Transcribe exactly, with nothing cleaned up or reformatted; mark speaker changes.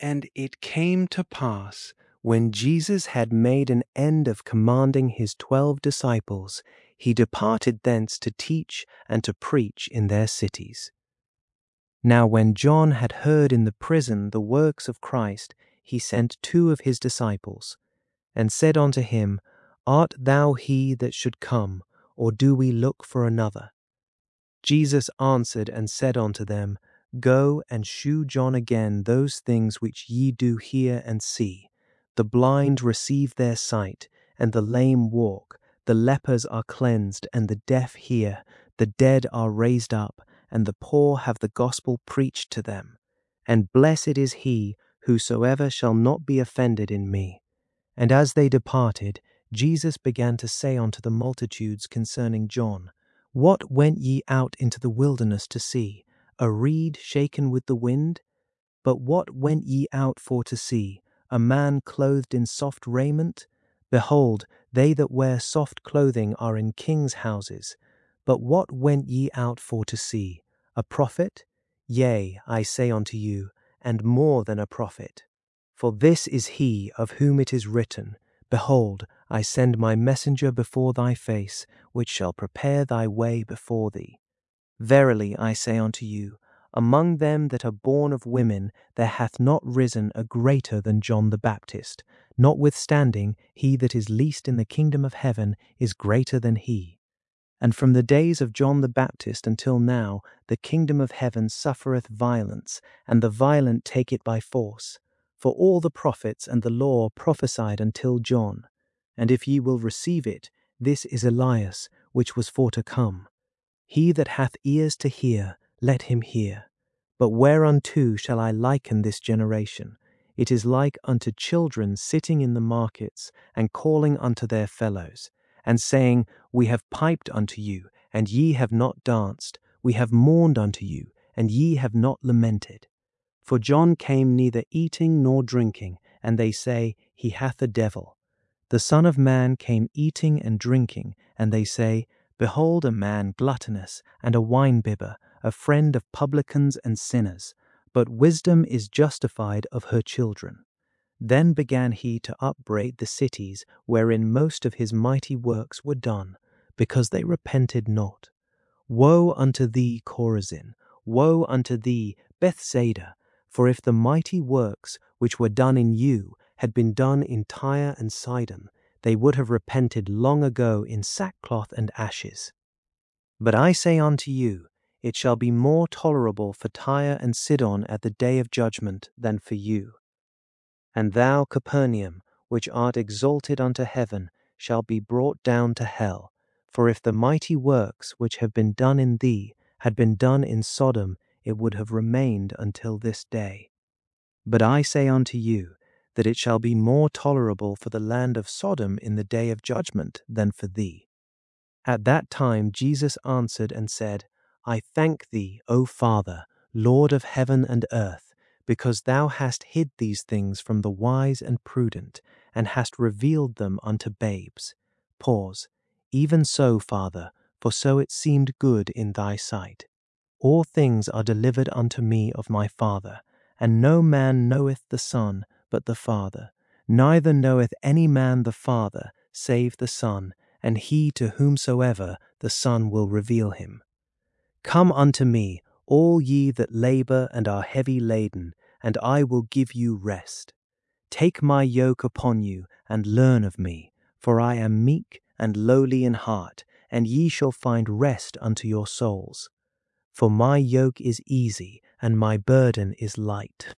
Speaker 1: And it came to pass, when Jesus had made an end of commanding his twelve disciples, he departed thence to teach and to preach in their cities. Now when John had heard in the prison the works of Christ, he sent two of his disciples, and said unto him, Art thou he that should come, or do we look for another? Jesus answered and said unto them, Go and shew John again those things which ye do hear and see. The blind receive their sight, and the lame walk, the lepers are cleansed, and the deaf hear, the dead are raised up, and the poor have the gospel preached to them. And blessed is he whosoever shall not be offended in me. And as they departed, Jesus began to say unto the multitudes concerning John, What went ye out into the wilderness to see? A reed shaken with the wind? But what went ye out for to see? A man clothed in soft raiment? Behold, they that wear soft clothing are in kings' houses. But what went ye out for to see? A prophet? Yea, I say unto you, and more than a prophet. For this is he of whom it is written, Behold, I send my messenger before thy face, which shall prepare thy way before thee. Verily I say unto you, among them that are born of women there hath not risen a greater than John the Baptist. Notwithstanding, he that is least in the kingdom of heaven is greater than he. And from the days of John the Baptist until now, the kingdom of heaven suffereth violence, and the violent take it by force. For all the prophets and the law prophesied until John. And if ye will receive it, this is Elias, which was for to come. He that hath ears to hear, let him hear. But whereunto shall I liken this generation? It is like unto children sitting in the markets, and calling unto their fellows, and saying, We have piped unto you, and ye have not danced. We have mourned unto you, and ye have not lamented. For John came neither eating nor drinking, and they say, He hath a devil. The Son of Man came eating and drinking, and they say, Behold a man gluttonous, and a winebibber, a friend of publicans and sinners. But wisdom is justified of her children. Then began he to upbraid the cities wherein most of his mighty works were done, because they repented not. Woe unto thee, Chorazin! Woe unto thee, Bethsaida! For if the mighty works which were done in you had been done in Tyre and Sidon, they would have repented long ago in sackcloth and ashes. But I say unto you, it shall be more tolerable for Tyre and Sidon at the day of judgment than for you. And thou, Capernaum, which art exalted unto heaven, shall be brought down to hell. For if the mighty works which have been done in thee had been done in Sodom, it would have remained until this day. But I say unto you, that it shall be more tolerable for the land of Sodom in the day of judgment than for thee. At that time Jesus answered and said, I thank thee, O Father, Lord of heaven and earth, because thou hast hid these things from the wise and prudent, and hast revealed them unto babes. Pause. Even so, Father, for so it seemed good in thy sight. All things are delivered unto me of my Father, and no man knoweth the Son but the Father, neither knoweth any man the Father save the Son, and he to whomsoever the Son will reveal him. Come unto me, all ye that labour and are heavy laden, and I will give you rest. Take my yoke upon you, and learn of me, for I am meek and lowly in heart, and ye shall find rest unto your souls. For my yoke is easy, and my burden is light.